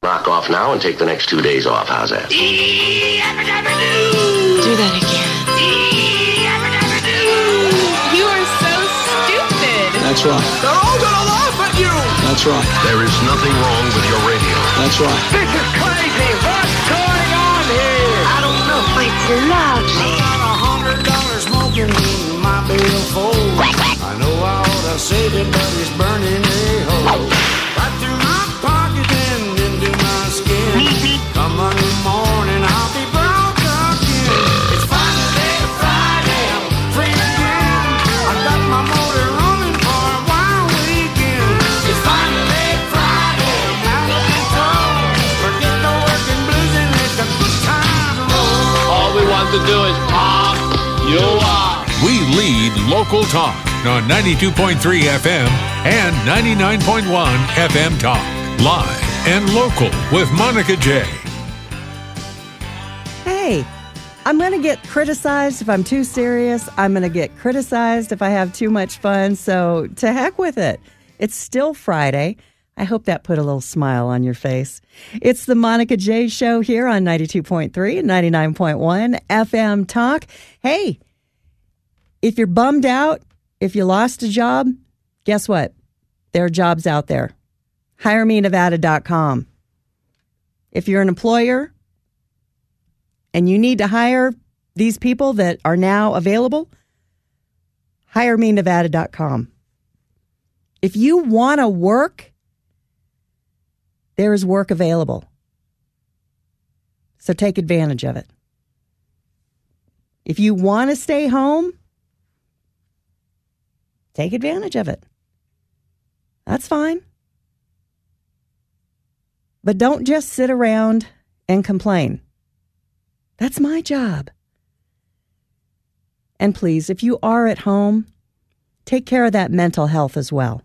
Knock off now and take the next 2 days off. How's that? Do that again. You are so stupid. That's right. They're all gonna laugh at you. That's right. There is nothing wrong with your radio. That's right. This is crazy. What's going on here? I don't know. It's lovely. $100 smoking in my billfold. I know I ought to save it, but it's burning a hole. Right through my pocket and into my skin. Come Monday morning, I'll be broke again. It's Friday, I'm free again. I got my motor running for a wild weekend. It's Friday, I'm out of control. Forget the working blues and let the good times roll. All we want to do is pop you up. We lead local talk on 92.3 FM and 99.1 FM Talk. Live and local with Monica J. Hey, I'm going to get criticized if I'm too serious. I'm going to get criticized if I have too much fun. So to heck with it. It's still Friday. I hope that put a little smile on your face. It's the Monica J Show here on 92.3 and 99.1 FM Talk. Hey, if you're bummed out, if you lost a job, guess what? There are jobs out there. HireMeNevada.com. If you're an employer and you need to hire these people that are now available, HireMeNevada.com. If you want to work, there is work available. So take advantage of it. If you want to stay home, take advantage of it. That's fine. But don't just sit around and complain. That's my job. And please, if you are at home, take care of that mental health as well.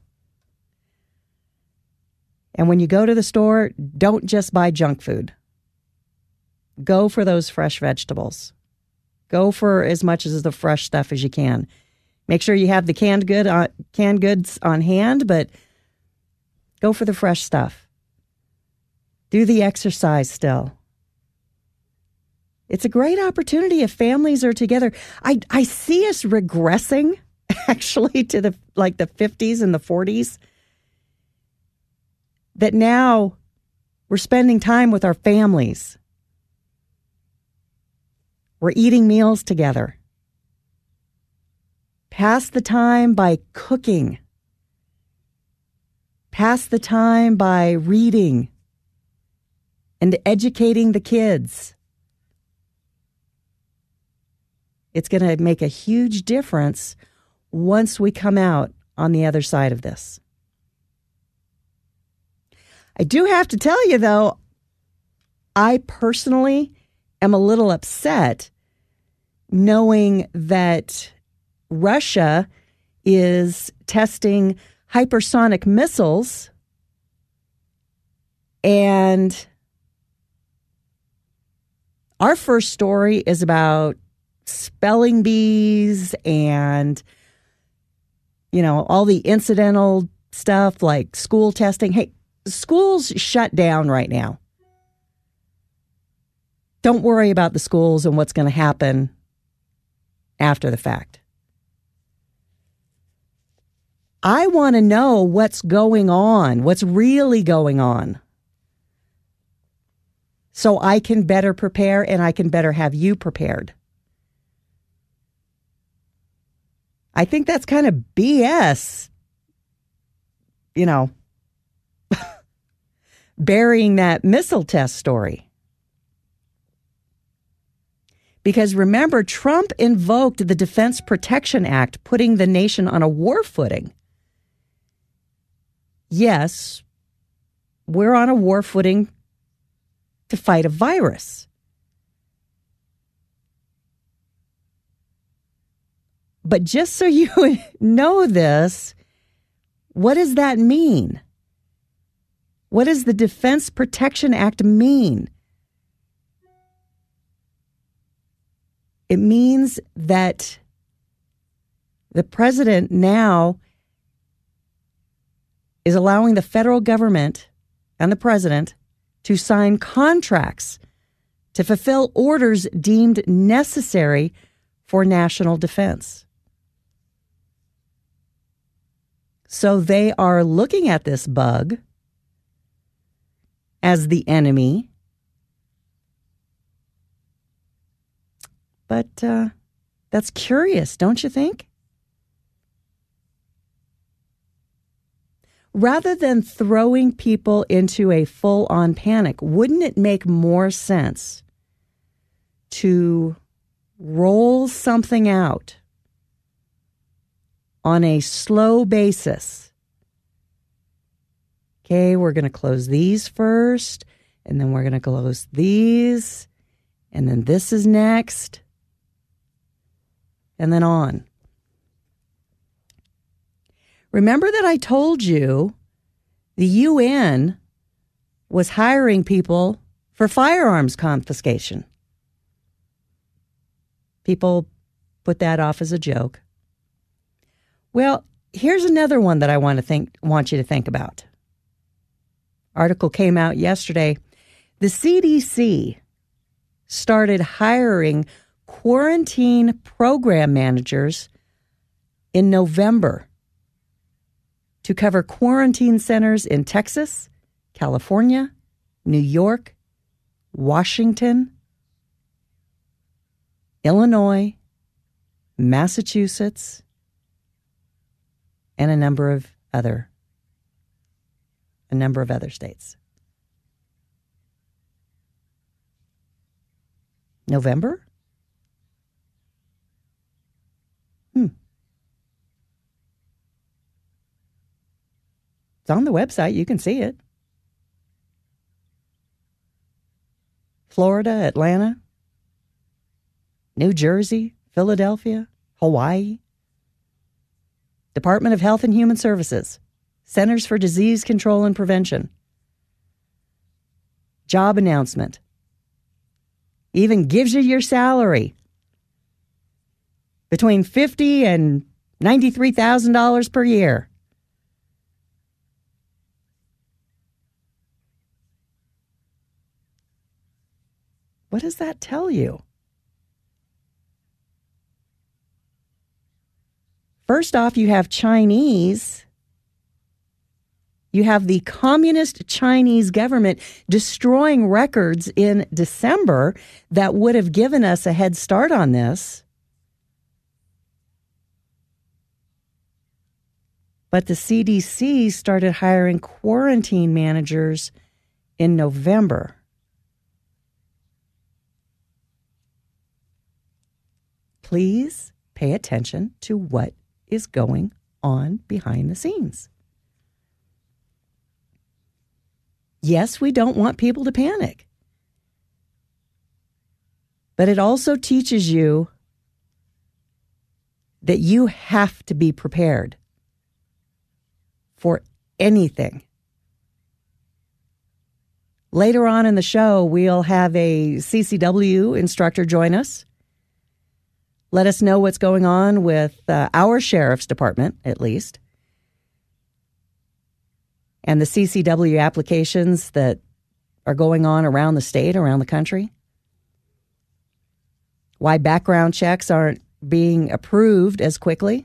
And when you go to the store, don't just buy junk food. Go for those fresh vegetables. Go for as much as the fresh stuff as you can. Make sure you have the canned goods on hand, but go for the fresh stuff. Do the exercise still. It's a great opportunity if families are together. I see us regressing, actually, to the 50s and the 40s. That now we're spending time with our families. We're eating meals together. Pass the time by cooking. Pass the time by reading and educating the kids. It's going to make a huge difference once we come out on the other side of this. I do have to tell you, though, I personally am a little upset knowing that Russia is testing hypersonic missiles, and our first story is about spelling bees and, all the incidental stuff like school testing. Hey, schools shut down right now. Don't worry about the schools and what's going to happen after the fact. I want to know what's going on, what's really going on, so I can better prepare and I can better have you prepared. I think that's kind of BS, burying that missile test story. Because remember, Trump invoked the Defense Production Act, putting the nation on a war footing. Yes, we're on a war footing to fight a virus. But just so you know this, what does that mean? What does the Defense Production Act mean? It means that the president now is allowing the federal government and the president to sign contracts to fulfill orders deemed necessary for national defense. So they are looking at this bug as the enemy. But that's curious, don't you think? Rather than throwing people into a full-on panic, wouldn't it make more sense to roll something out on a slow basis? Okay, we're going to close these first, and then we're going to close these, and then this is next, and then on. Remember that I told you the UN was hiring people for firearms confiscation. People put that off as a joke. Well, here's another one that I want you to think about. Article came out yesterday. The CDC started hiring quarantine program managers in November to cover quarantine centers in Texas, California, New York, Washington, Illinois, Massachusetts, and a number of other states. November? It's on the website. You can see it. Florida, Atlanta, New Jersey, Philadelphia, Hawaii. Department of Health and Human Services, Centers for Disease Control and Prevention. Job announcement. Even gives you your salary. Between $50,000 and $93,000 per year. What does that tell you? First off, you have Chinese. You have the communist Chinese government destroying records in December that would have given us a head start on this. But the CDC started hiring quarantine managers in November. Please pay attention to what is going on behind the scenes. Yes, we don't want people to panic. But it also teaches you that you have to be prepared for anything. Later on in the show, we'll have a CCW instructor join us. Let us know what's going on with our sheriff's department, at least, and the CCW applications that are going on around the state, around the country. Why background checks aren't being approved as quickly.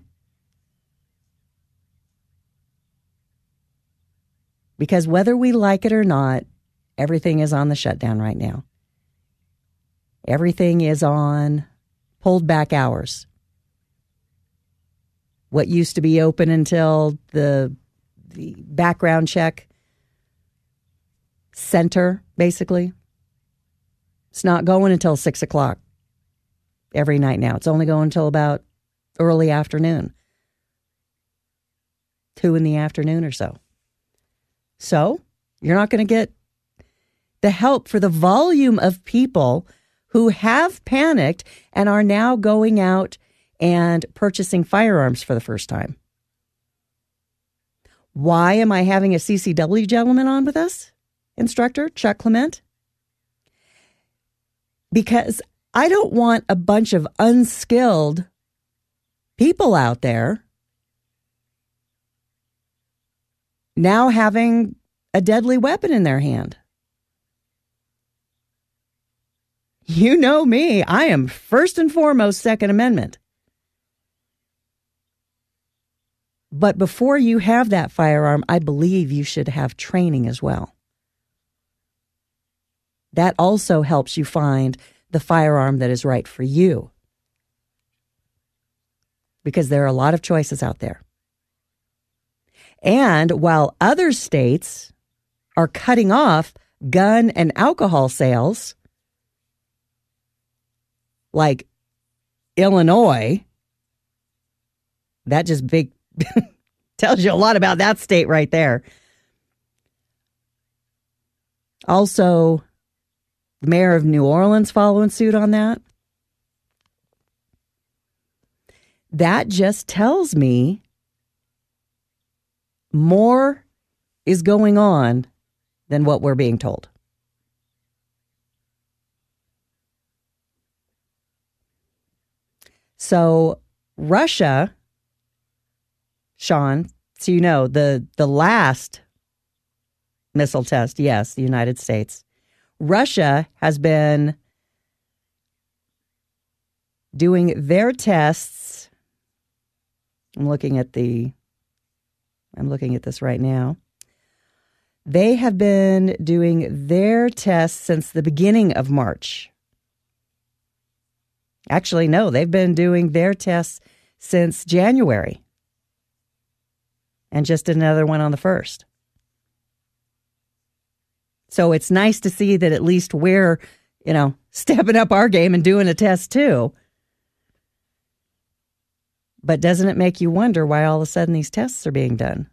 Because whether we like it or not, everything is on the shutdown right now. Everything is on pulled back hours. What used to be open until the background check center, basically, it's not going until 6 o'clock every night now. It's only going until about early afternoon, 2 in the afternoon or so. So you're not going to get the help for the volume of people who have panicked and are now going out and purchasing firearms for the first time. Why am I having a CCW gentleman on with us? Instructor Chuck Clement? Because I don't want a bunch of unskilled people out there now having a deadly weapon in their hand. You know me. I am first and foremost Second Amendment. But before you have that firearm, I believe you should have training as well. That also helps you find the firearm that is right for you. Because there are a lot of choices out there. And while other states are cutting off gun and alcohol sales, like Illinois, that just big tells you a lot about that state right there. Also, the mayor of New Orleans following suit on that. That just tells me more is going on than what we're being told. So Russia, Sean, so you know, the last missile test, yes, the United States. Russia has been doing their tests. I'm looking at this right now. They have been doing their tests since the beginning of March. Actually, no, they've been doing their tests since January. And just another one on the 1st. So it's nice to see that at least we're, stepping up our game and doing a test too. But doesn't it make you wonder why all of a sudden these tests are being done?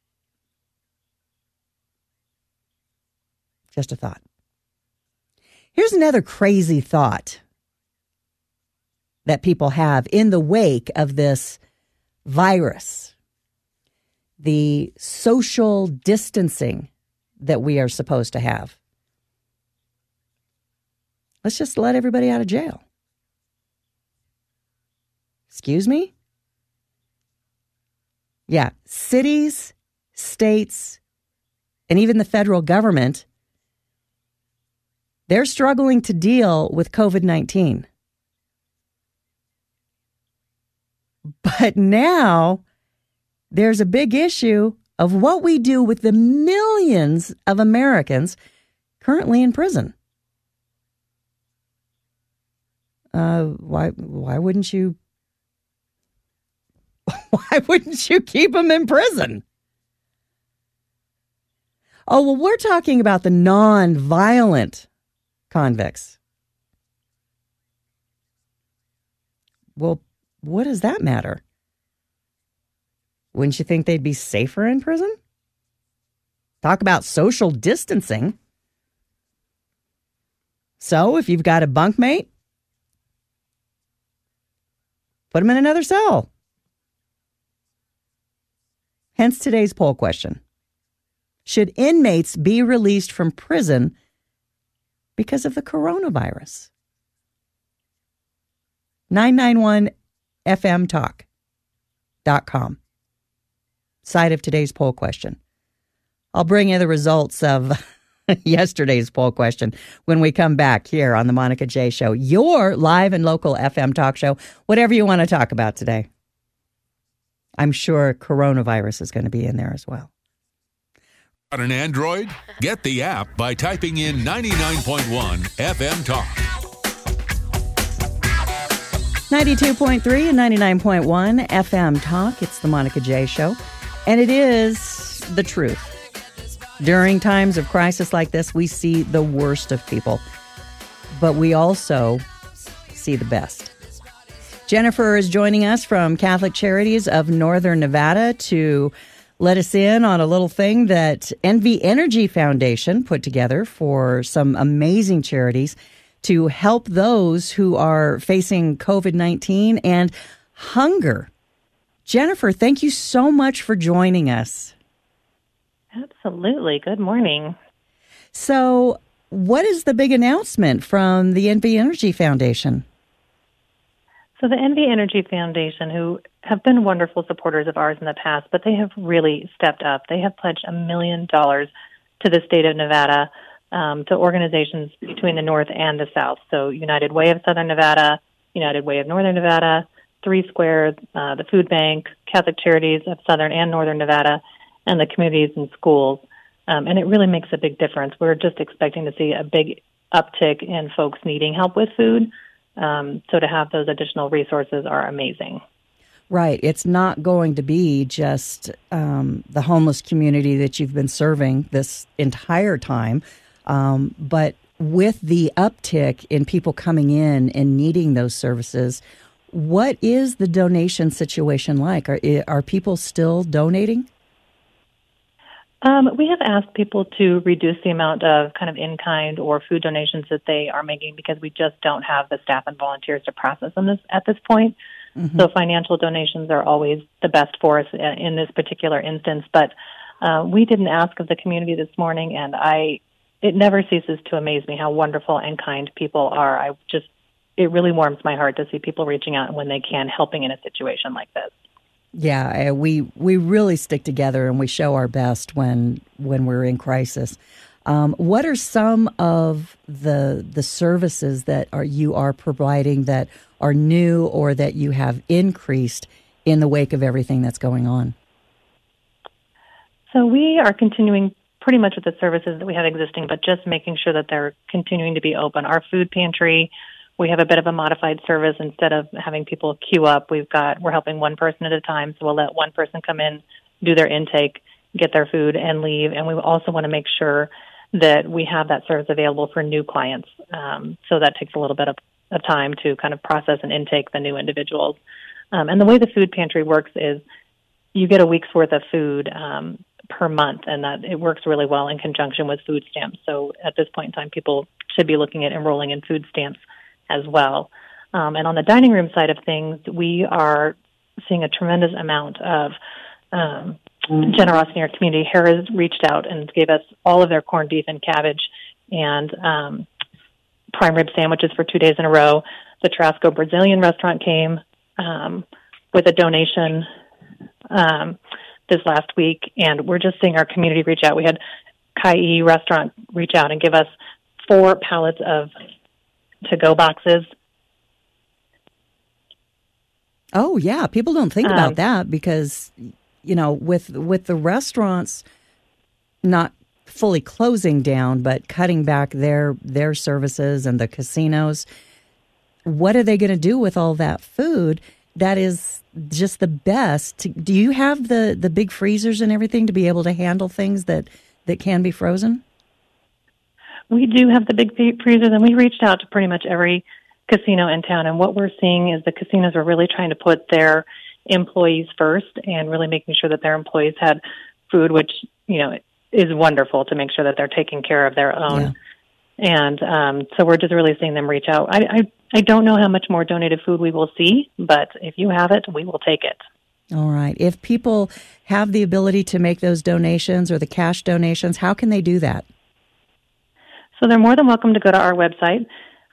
Just a thought. Here's another crazy thought that people have in the wake of this virus. The social distancing that we are supposed to have. Let's just let everybody out of jail. Excuse me? Yeah, cities, states, and even the federal government, they're struggling to deal with COVID-19. But now there's a big issue of what we do with the millions of Americans currently in prison. Why wouldn't you? Why wouldn't you keep them in prison? Oh, well, we're talking about the non-violent convicts. Well, what does that matter? Wouldn't you think they'd be safer in prison? Talk about social distancing. So if you've got a bunkmate, put them in another cell. Hence today's poll question. Should inmates be released from prison because of the coronavirus? 991fmtalk.com. Side of today's poll question. I'll bring you the results of yesterday's poll question when we come back here on the Monica J. Show, your live and local FM talk show, whatever you want to talk about today. I'm sure coronavirus is going to be in there as well. Got an Android? Get the app by typing in 99.1 FM Talk. 92.3 and 99.1 FM Talk. It's the Monica J. Show. And it is the truth. During times of crisis like this, we see the worst of people. But we also see the best. Jennifer is joining us from Catholic Charities of Northern Nevada to let us in on a little thing that NV Energy Foundation put together for some amazing charities to help those who are facing COVID-19 and hunger. Jennifer, thank you so much for joining us. Absolutely. Good morning. So, what is the big announcement from the NV Energy Foundation? So the NV Energy Foundation, who have been wonderful supporters of ours in the past, but they have really stepped up. They have pledged $1 million to the state of Nevada to organizations between the North and the South. So United Way of Southern Nevada, United Way of Northern Nevada, Three Square, the Food Bank, Catholic Charities of Southern and Northern Nevada, and the communities and schools. And it really makes a big difference. We're just expecting to see a big uptick in folks needing help with food. So to have those additional resources are amazing. Right. It's not going to be just the homeless community that you've been serving this entire time. But with the uptick in people coming in and needing those services, what is the donation situation like? Are people still donating? We have asked people to reduce the amount of kind of in-kind or food donations that they are making because we just don't have the staff and volunteers to process them at this point. Mm-hmm. So financial donations are always the best for us in this particular instance. But we didn't ask of the community this morning, and it never ceases to amaze me how wonderful and kind people are. It really warms my heart to see people reaching out when they can, helping in a situation like this. Yeah, we really stick together and we show our best when we're in crisis. What are some of the services that you are providing that are new or that you have increased in the wake of everything that's going on? So we are continuing pretty much with the services that we have existing, but just making sure that they're continuing to be open. Our food pantry, we have a bit of a modified service. Instead of having people queue up, we're helping one person at a time. So we'll let one person come in, do their intake, get their food, and leave. And we also want to make sure that we have that service available for new clients. So that takes a little bit of time to kind of process and intake the new individuals. And the way the food pantry works is you get a week's worth of food per month, and that it works really well in conjunction with food stamps. So at this point in time, people should be looking at enrolling in food stamps as well. And on the dining room side of things, we are seeing a tremendous amount of generosity in our community. Harrah's reached out and gave us all of their corned beef and cabbage and prime rib sandwiches for 2 days in a row. The Tarasco Brazilian restaurant came with a donation this last week, and we're just seeing our community reach out. We had Kai restaurant reach out and give us 4 pallets of to-go boxes. Oh, yeah. People don't think about that because, with the restaurants not fully closing down, but cutting back their services and the casinos, what are they going to do with all that food? That is just the best. Do you have the big freezers and everything to be able to handle things that can be frozen? We do have the big freezers, and we reached out to pretty much every casino in town. And what we're seeing is the casinos are really trying to put their employees first and really making sure that their employees had food, which, is wonderful to make sure that they're taking care of their own. Yeah. And so we're just really seeing them reach out. I don't know how much more donated food we will see, but if you have it, we will take it. All right. If people have the ability to make those donations or the cash donations, how can they do that? So they're more than welcome to go to our website,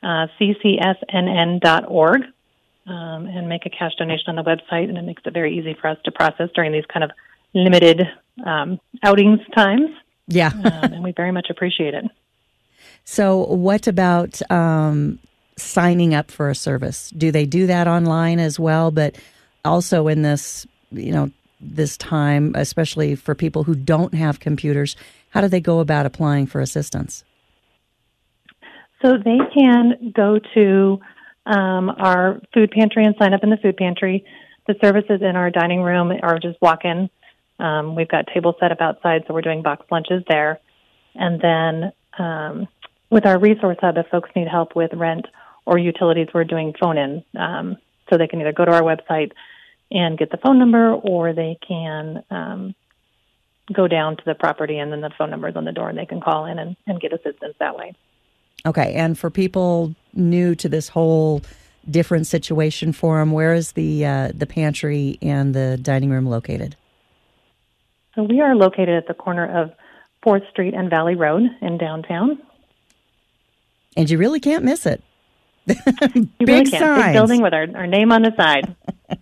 ccsnn.org, and make a cash donation on the website, and it makes it very easy for us to process during these kind of limited outings times. Yeah. And we very much appreciate it. So what about signing up for a service? Do they do that online as well? But also in this, this time, especially for people who don't have computers, how do they go about applying for assistance? So they can go to our food pantry and sign up in the food pantry. The services in our dining room are just walk-in. We've got tables set up outside, so we're doing box lunches there. And then with our resource hub, if folks need help with rent or utilities, we're doing phone-in. So they can either go to our website and get the phone number, or they can go down to the property, and then the phone number is on the door, and they can call in and get assistance that way. Okay, and for people new to this whole different situation for them, where is the pantry and the dining room located? So we are located at the corner of 4th Street and Valley Road in downtown. And you really can't miss it. You Big really can't. signs. Big building with our name on the side.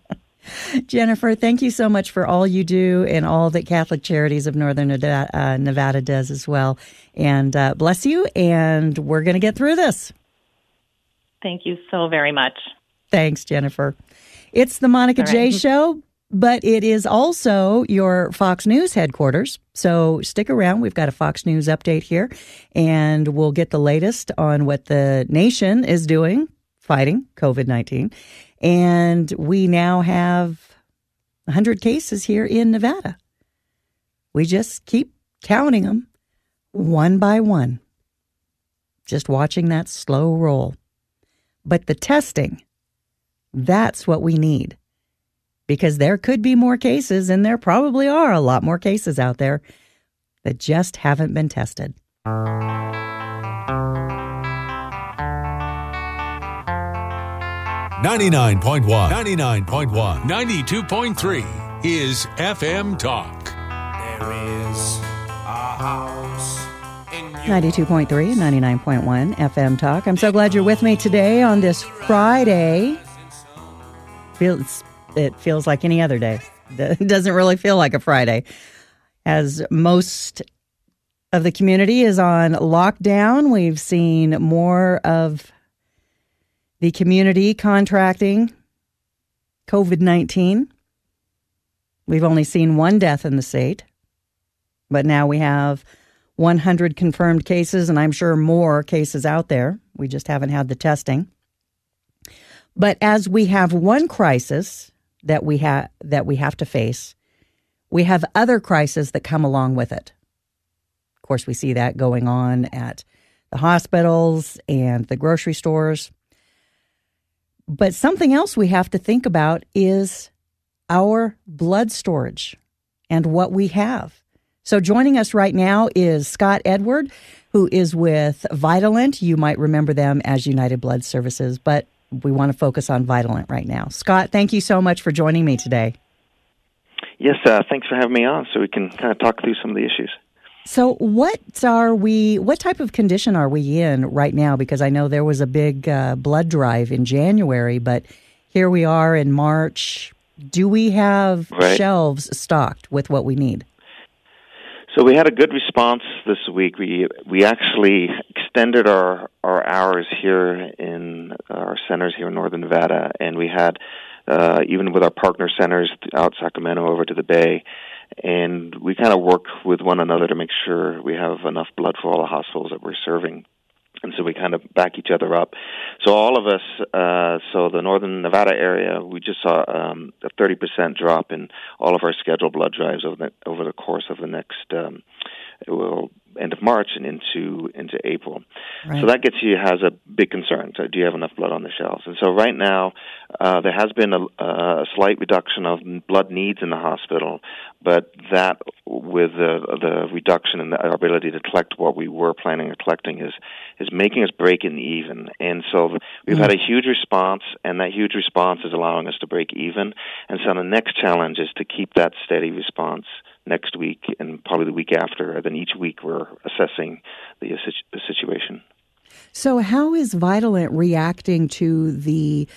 Jennifer, thank you so much for all you do and all that Catholic Charities of Northern Nevada does as well. And bless you, and we're going to get through this. Thank you so very much. Thanks, Jennifer. It's the Monica J. Show, but it is also your Fox News headquarters. So stick around. We've got a Fox News update here, and we'll get the latest on what the nation is doing fighting COVID-19. And we now have 100 cases here in Nevada. We just keep counting them one by one, just watching that slow roll. But the testing, that's what we need, because there could be more cases, and there probably are a lot more cases out there that just haven't been tested. 99.1, 92.3 is FM Talk. There is a house in 92.3 and 99.1 FM Talk. I'm so glad you're with me today on this Friday. It feels like any other day. It doesn't really feel like a Friday, as most of the community is on lockdown. We've seen more of the community contracting COVID-19. We've only seen one death in the state, but now we have 100 confirmed cases, and I'm sure more cases out there. We just haven't had the testing. But as we have one crisis that we have to face, we have other crises that come along with it. Of course, we see that going on at the hospitals and the grocery stores. But something else we have to think about is our blood storage and what we have. So joining us right now is Scott Edward, who is with Vitalant. You might remember them as United Blood Services, but we want to focus on Vitalant right now. Scott, thank you so much for joining me today. Yes, thanks for having me on so we can kind of talk through some of the issues. So what type of condition are we in right now? Because I know there was a big blood drive in January, but here we are in March. Do we have shelves stocked with what we need? So we had a good response this week. We actually extended our hours here in our centers here in Northern Nevada, and we had, even with our partner centers out Sacramento over to the Bay, and we kind of work with one another to make sure we have enough blood for all the hospitals that we're serving. And so we kind of back each other up. So all of us, so the Northern Nevada area, we just saw a 30% drop in all of our scheduled blood drives over the course of the next end of March and into April. Right. So that has a big concern. So do you have enough blood on the shelves? And so right now, there has been a slight reduction of blood needs in the hospital, but that with the reduction in our ability to collect what we were planning on collecting is making us break even. And so we've had a huge response, and that huge response is allowing us to break even. And so the next challenge is to keep that steady response next week and probably the week after. Then each week we're assessing the situation. So how is Vitalant reacting to the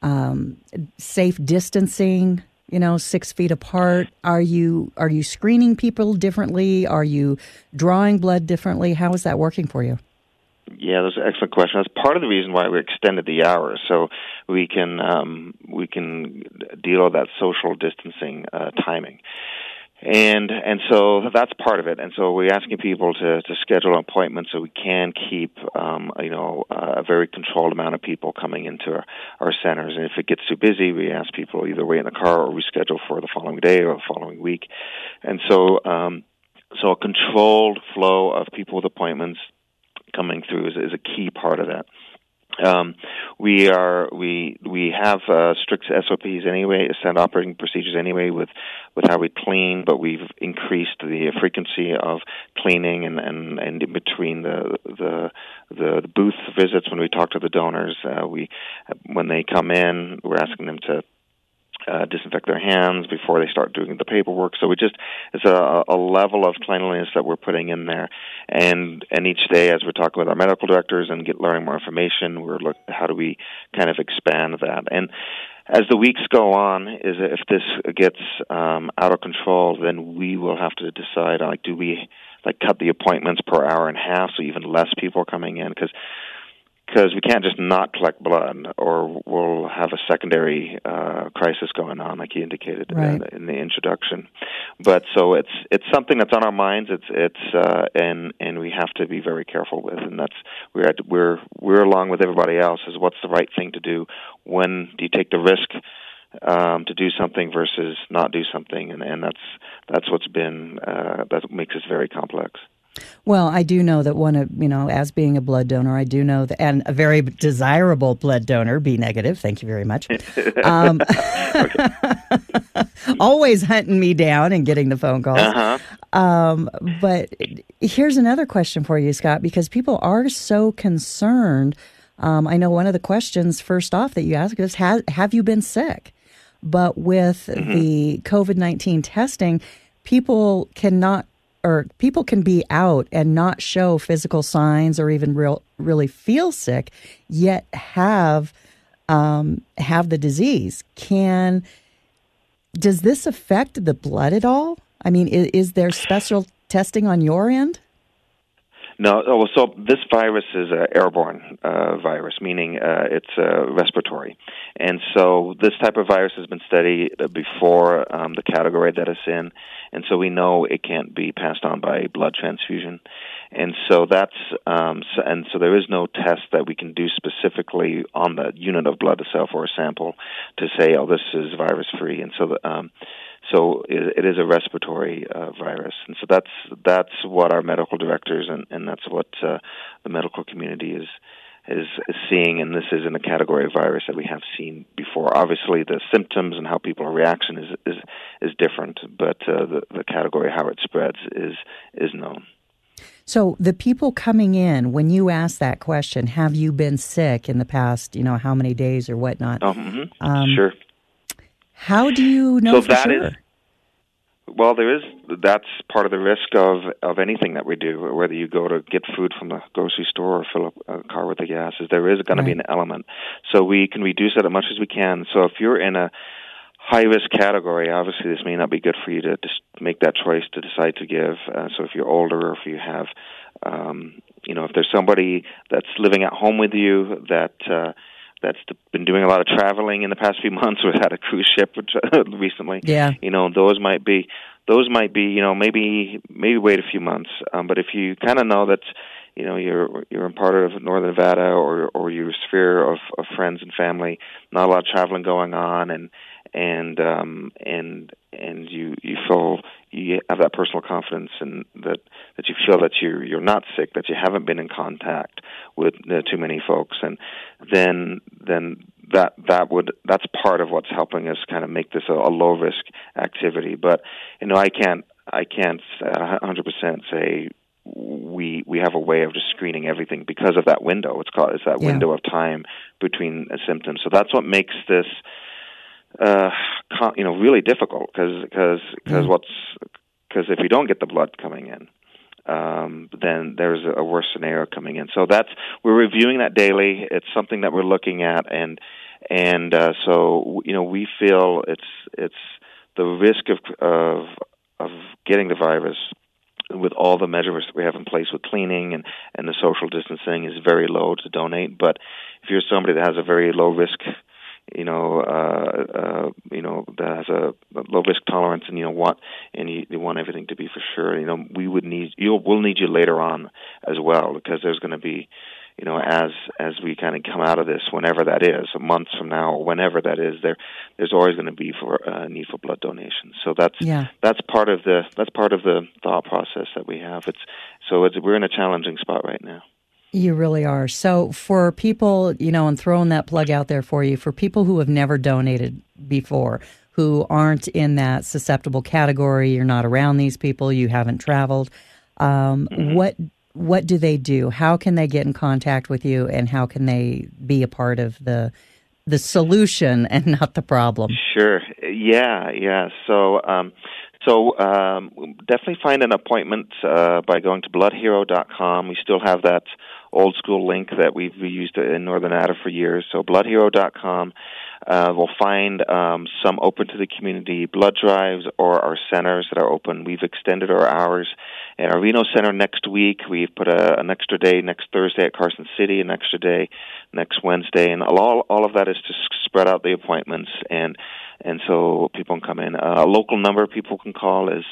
safe distancing, 6 feet apart? Are you screening people differently? Are you drawing blood differently? How is that working for you? Yeah, that's an excellent question. That's part of the reason why we extended the hours, so we can deal with that social distancing timing. And so that's part of it. And so we're asking people to schedule appointments so we can keep, a very controlled amount of people coming into our centers. And if it gets too busy, we ask people either wait in the car or reschedule for the following day or the following week. And so a controlled flow of people with appointments coming through is a key part of that. We have strict SOPs anyway, standard operating procedures anyway with how we clean, but we've increased the frequency of cleaning and in between the booth visits when we talk to the donors. When they come in, we're asking them to disinfect their hands before they start doing the paperwork. So it's a level of cleanliness that we're putting in there. And each day as we're talking with our medical directors and learning more information, we're looking how do we kind of expand that. And as the weeks go on, is if this gets out of control, then we will have to decide, do we cut the appointments per hour in half, so even less people are coming in, because we can't just not collect blood, or we'll have a secondary crisis going on, like you indicated in the introduction. But so it's something that's on our minds. And we have to be very careful with, and that's we're along with everybody else. Is what's the right thing to do? When do you take the risk to do something versus not do something? And that's what's been that makes this very complex. Well, I do know that as being a blood donor, I do know that, and a very desirable blood donor, B negative, thank you very much. Always hunting me down and getting the phone calls. Uh-huh. But here's another question for you, Scott, because people are so concerned. I know one of the questions first off that you ask is, have you been sick? But with the COVID-19 testing, people can be out and not show physical signs or even really feel sick, yet have the disease. Does this affect the blood at all? I mean, is there special testing on your end? No. So this virus is an airborne virus, meaning it's respiratory. And so this type of virus has been studied before the category that it's in. And so we know it can't be passed on by blood transfusion. And so so there is no test that we can do specifically on the unit of blood itself or a sample to say, this is virus-free. And so it is a respiratory virus, and so that's what our medical directors and that's what the medical community is seeing, and this is in a category of virus that we have seen before. Obviously, the symptoms and how people reaction is different, but the category, how it spreads, is known. So the people coming in, when you ask that question, have you been sick in the past, how many days or whatnot? Sure. How do you know for sure? That's part of the risk of anything that we do, whether you go to get food from the grocery store or fill up a car with the gas, is there is going to be an element. So we can reduce it as much as we can. So if you're in a high-risk category, obviously this may not be good for you to just make that choice to decide to give. So if you're older or if you have, if there's somebody that's living at home with you that's been doing a lot of traveling in the past few months, or had a cruise ship recently. Yeah. Those might be, maybe wait a few months. But if you kind of know that, you're in part of Northern Nevada or your sphere of friends and family, not a lot of traveling going on, and you feel you have that personal confidence, and that you feel that you're not sick, that you haven't been in contact with too many folks, and then that's part of what's helping us kind of make this a low risk activity. But I can't 100% say we have a way of just screening everything because of that window. It's that window of time between symptoms. So that's what makes this really difficult, because if you don't get the blood coming in, then there's a worse scenario coming in. So we're reviewing that daily. It's something that we're looking at, and so we feel it's the risk of getting the virus with all the measures that we have in place with cleaning and the social distancing is very low to donate. But if you're somebody that has a very low risk, that has a low risk tolerance, and you want everything to be for sure, we'll need you later on as well, because there's going to be, as we kind of come out of this, whenever that is, a month from now or whenever that is, there's always going to be a need for blood donation. So that's part of the thought process that we have. We're in a challenging spot right now. You really are. So for people, and throwing that plug out there for you, for people who have never donated before, who aren't in that susceptible category, you're not around these people, you haven't traveled, what do they do? How can they get in contact with you, and how can they be a part of the solution and not the problem? Sure. Yeah. So definitely find an appointment by going to bloodhero.com. We still have that old school link that we've used in Northern Nevada for years. So bloodhero.com. We'll find some open to the community blood drives or our centers that are open. We've extended our hours in our Reno Center next week. We've put an extra day next Thursday at Carson City, an extra day next Wednesday, and all of that is to spread out the appointments and so people can come in. A local number people can call is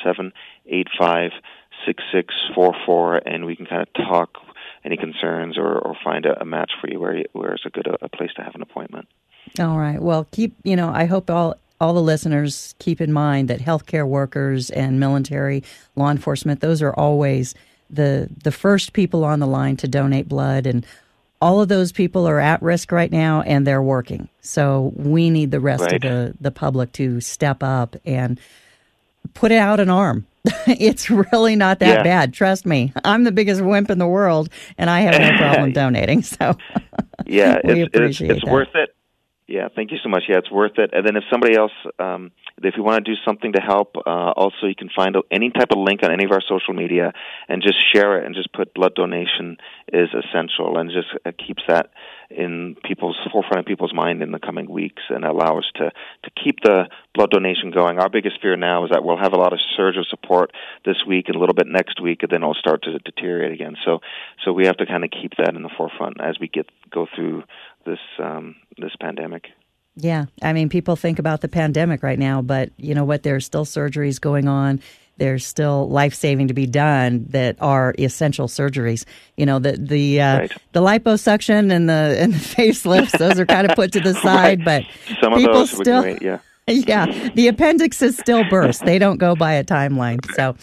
785-6644, and we can kind of talk any concerns or find a match for you where it's a place to have an appointment. All right. Well, I hope all the listeners keep in mind that healthcare workers and military, law enforcement, those are always the first people on the line to donate blood. And all of those people are at risk right now, and they're working. So we need the rest of the public to step up and put out an arm. It's really not that bad. Trust me. I'm the biggest wimp in the world, and I have no problem donating. So yeah, it's worth it. Yeah, thank you so much. Yeah, it's worth it. And then if somebody else, if you want to do something to help, also you can find any type of link on any of our social media and just share it and just put blood donation is essential, and just keeps that in people's forefront of people's mind in the coming weeks and allow us to keep the blood donation going. Our biggest fear now is that we'll have a lot of surge of support this week and a little bit next week, and then it'll start to deteriorate again. So we have to kind of keep that in the forefront as we go through this pandemic. Yeah. I mean, people think about the pandemic right now, but you know what? There's still surgeries going on. There's still life-saving to be done that are essential surgeries. You know, the liposuction and the facelifts, those are kind of put to the side, but some of those would be great, yeah. Yeah, the appendixes still burst. They don't go by a timeline. So,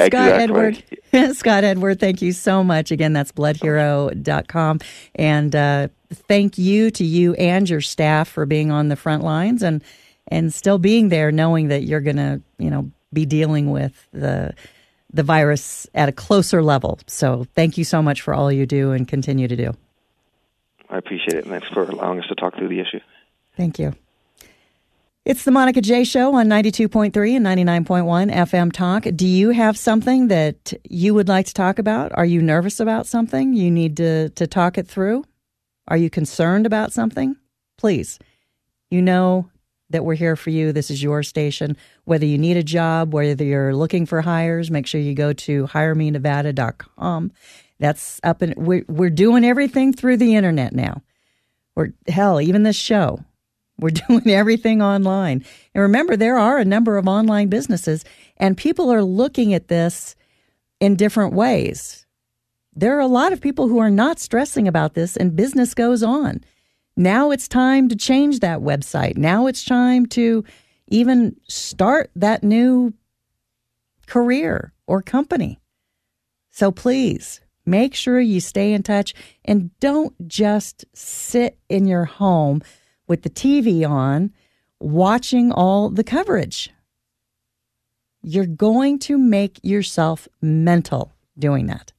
Scott Edward, thank you so much. Again, that's bloodhero.com. And thank you to you and your staff for being on the front lines and still being there, knowing that you're going to, be dealing with the virus at a closer level. So thank you so much for all you do and continue to do. I appreciate it. And thanks for allowing us to talk through the issue. Thank you. It's the Monica J. Show on 92.3 and 99.1 FM Talk. Do you have something that you would like to talk about? Are you nervous about something? You need to talk it through? Are you concerned about something? Please, you know that we're here for you. This is your station. Whether you need a job, whether you're looking for hires, make sure you go to hiremenevada.com. That's up, and we're doing everything through the internet now. Even this show. We're doing everything online. And remember, there are a number of online businesses, and people are looking at this in different ways. There are a lot of people who are not stressing about this, and business goes on. Now it's time to change that website. Now it's time to even start that new career or company. So please, make sure you stay in touch and don't just sit in your home with the TV on, watching all the coverage. You're going to make yourself mental doing that.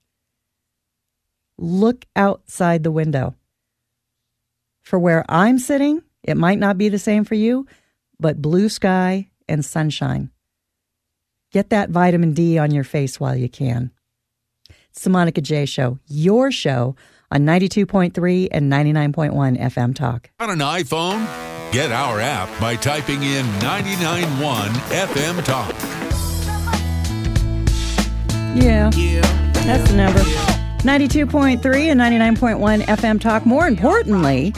Look outside the window. For where I'm sitting, it might not be the same for you, but blue sky and sunshine. Get that vitamin D on your face while you can. It's the Monica J. Show, your show on 92.3 and 99.1 FM Talk. On an iPhone? Get our app by typing in 99.1 FM Talk. Yeah, that's the number. 92.3 and 99.1 FM Talk. More importantly,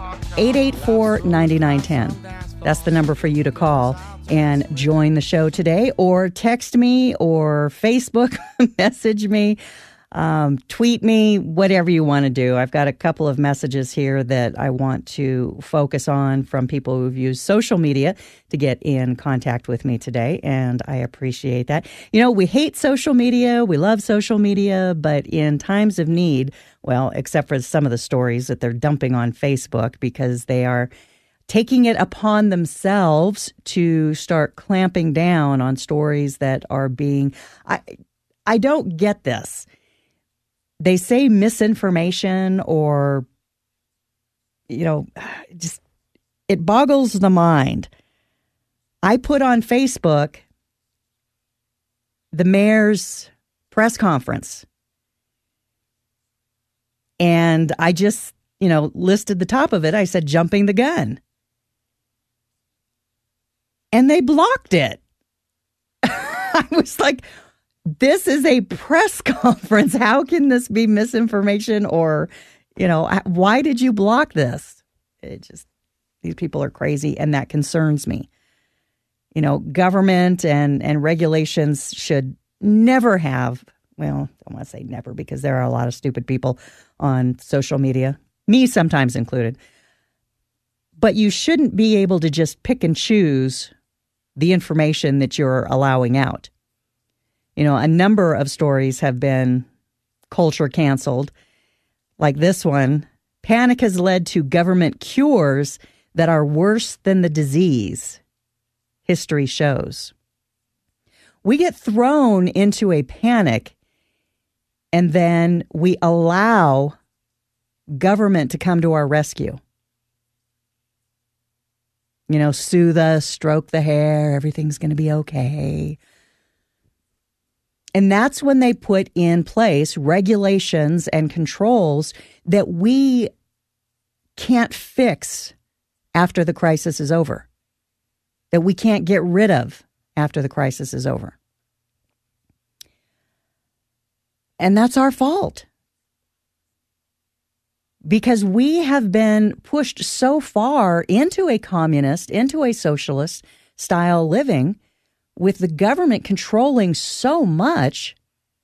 884-9910. That's the number for you to call and join the show today, or text me or Facebook message me. Tweet me, whatever you want to do. I've got a couple of messages here that I want to focus on from people who've used social media to get in contact with me today, and I appreciate that. You know, we hate social media, we love social media, but in times of need, well, except for some of the stories that they're dumping on Facebook because they are taking it upon themselves to start clamping down on stories that are being... I don't get this. They say misinformation or, just it boggles the mind. I put on Facebook the mayor's press conference. And I just, listed the top of it. I said, jumping the gun. And they blocked it. I was like, this is a press conference. How can this be misinformation? Or, why did you block this? These people are crazy, and that concerns me. Government and regulations should never have, I don't want to say never because there are a lot of stupid people on social media, me sometimes included. But you shouldn't be able to just pick and choose the information that you're allowing out. A number of stories have been culture canceled, like this one. Panic has led to government cures that are worse than the disease, history shows. We get thrown into a panic, and then we allow government to come to our rescue. Soothe us, stroke the hair, everything's going to be okay. And that's when they put in place regulations and controls that we can't fix after the crisis is over, that we can't get rid of after the crisis is over. And that's our fault. Because we have been pushed so far into a communist, into a socialist style living, with the government controlling so much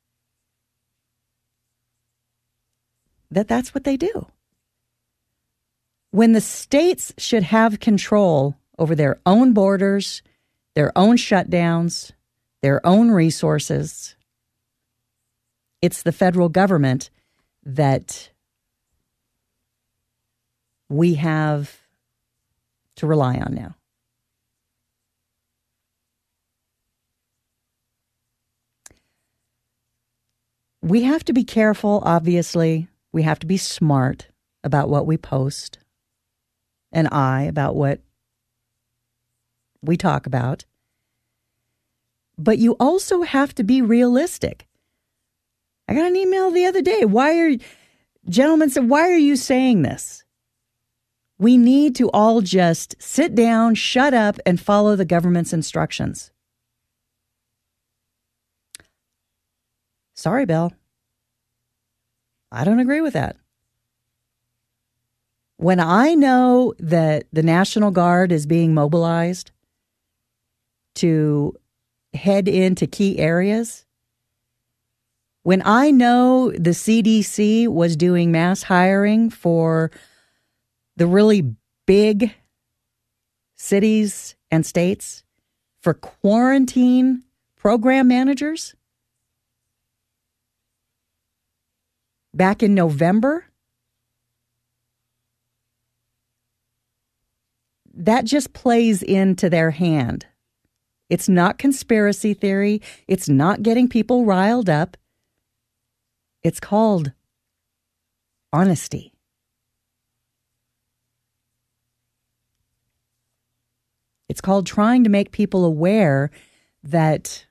that's what they do. When the states should have control over their own borders, their own shutdowns, their own resources, it's the federal government that we have to rely on now. We have to be careful, obviously. We have to be smart about what we post, and about what we talk about. But you also have to be realistic. I got an email the other day. Gentlemen said, why are you saying this? We need to all just sit down, shut up, and follow the government's instructions. Sorry, Bill. I don't agree with that. When I know that the National Guard is being mobilized to head into key areas, when I know the CDC was doing mass hiring for the really big cities and states for quarantine program managers back in November, that just plays into their hand. It's not conspiracy theory. It's not getting people riled up. It's called honesty. It's called trying to make people aware that,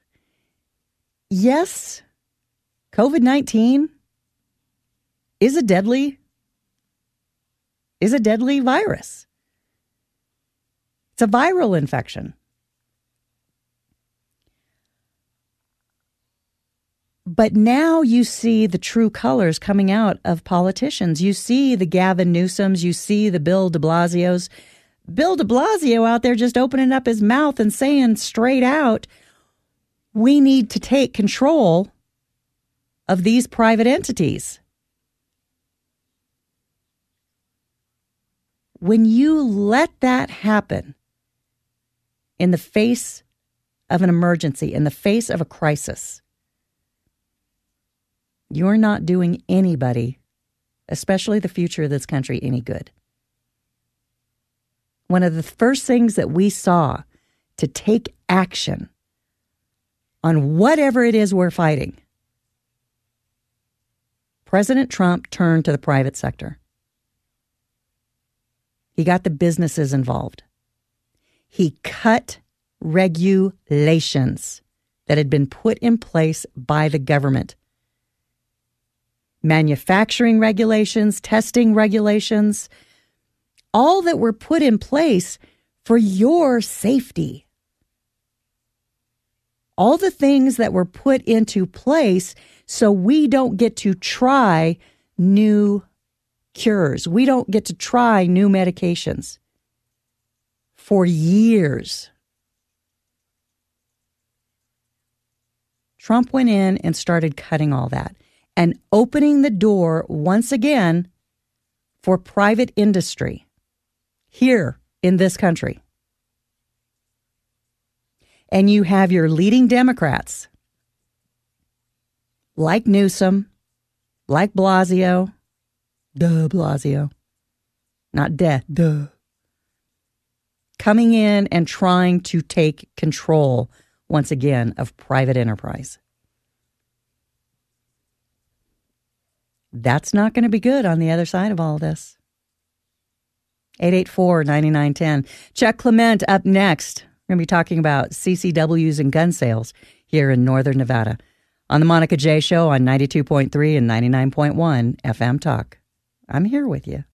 yes, COVID-19 is a deadly virus. It's a viral infection. But now you see the true colors coming out of politicians. You see the Gavin Newsoms, you see the Bill de Blasio's. Bill de Blasio out there just opening up his mouth and saying straight out, we need to take control of these private entities. When you let that happen in the face of an emergency, in the face of a crisis, you're not doing anybody, especially the future of this country, any good. One of the first things that we saw to take action on whatever it is we're fighting, President Trump turned to the private sector. He got the businesses involved. He cut regulations that had been put in place by the government manufacturing regulations, testing regulations, all that were put in place for your safety. All the things that were put into place so we don't get to try new cures. We don't get to try new medications for years. Trump went in and started cutting all that and opening the door once again for private industry here in this country. And you have your leading Democrats like Newsom, like Blasio, Blasio, not duh, coming in and trying to take control once again of private enterprise. That's not going to be good on the other side of all this. 884-9910. Chuck Clement up next. We're going to be talking about CCWs and gun sales here in Northern Nevada on the Monica J. Show on 92.3 and 99.1 FM Talk. I'm here with you.